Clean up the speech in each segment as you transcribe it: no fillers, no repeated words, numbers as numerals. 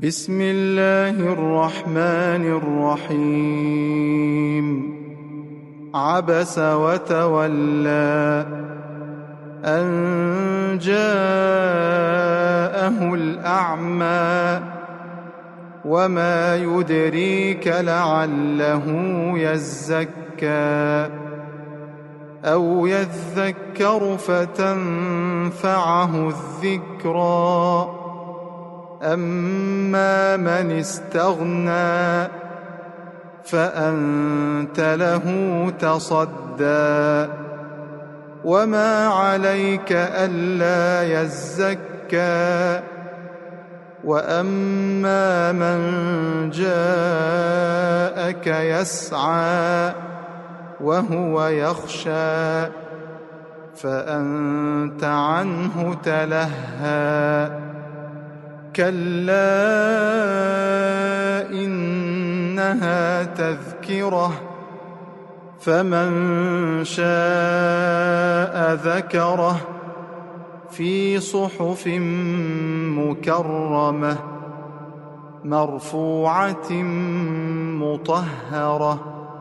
بسم الله الرحمن الرحيم عبس وتولى أن جاءه الأعمى وما يدريك لعله يزكى أو يذكر فتنفعه الذكرى أما من استغنى فأنت له تصدى وما عليك ألا يزكى وأما من جاءك يسعى وهو يخشى فأنت عنه تلهى كلا إنها تذكرة فمن شاء ذكره في صحف مكرمة مرفوعة مطهرة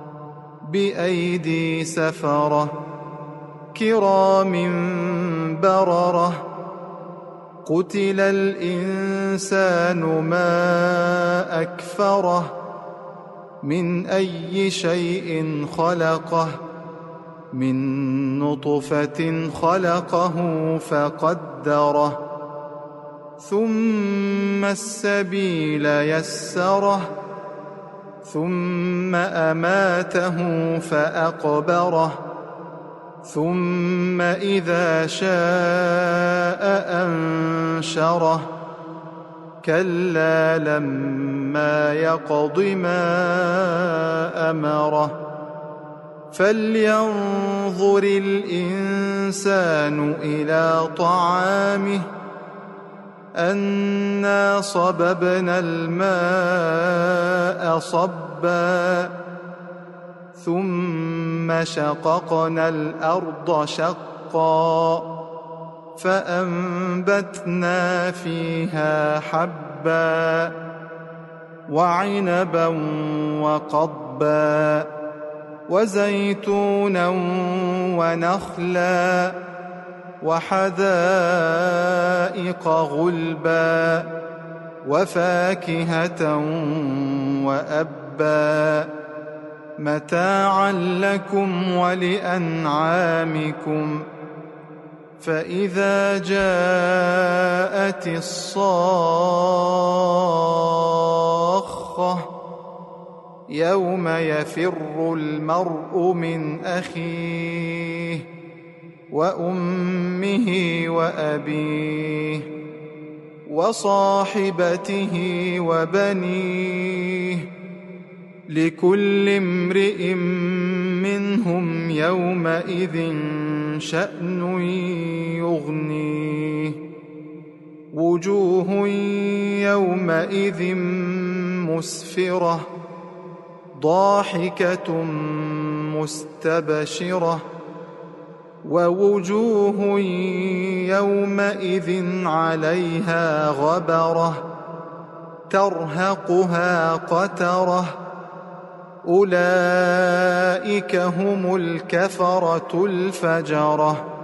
بأيدي سفرة كرام بررة قتل الإنسان ما أكفره من أي شيء خلقه من نطفة خلقه فقدره ثم السبيل يسره ثم أماته فأقبره ثم إذا شاء أنشره كلا لما يقض ما أمره فلينظر الإنسان إلى طعامه أنا صببنا الماء صبا ثم شققنا الأرض شقا فأنبتنا فيها حبا وعنبا وقضبا وزيتونا ونخلا وحدائق غلبا وفاكهة وأبا متاعا لكم ولأنعامكم فإذا جاءت الصاخة يوم يفر المرء من أخيه وأمه وأبيه وصاحبته وبنيه لكل امرئ منهم يومئذ شأن يغنيه وجوه يومئذ مسفرة ضاحكة مستبشرة ووجوه يومئذ عليها غبرة ترهقها قترة أولئك هم الكفرة الفجرة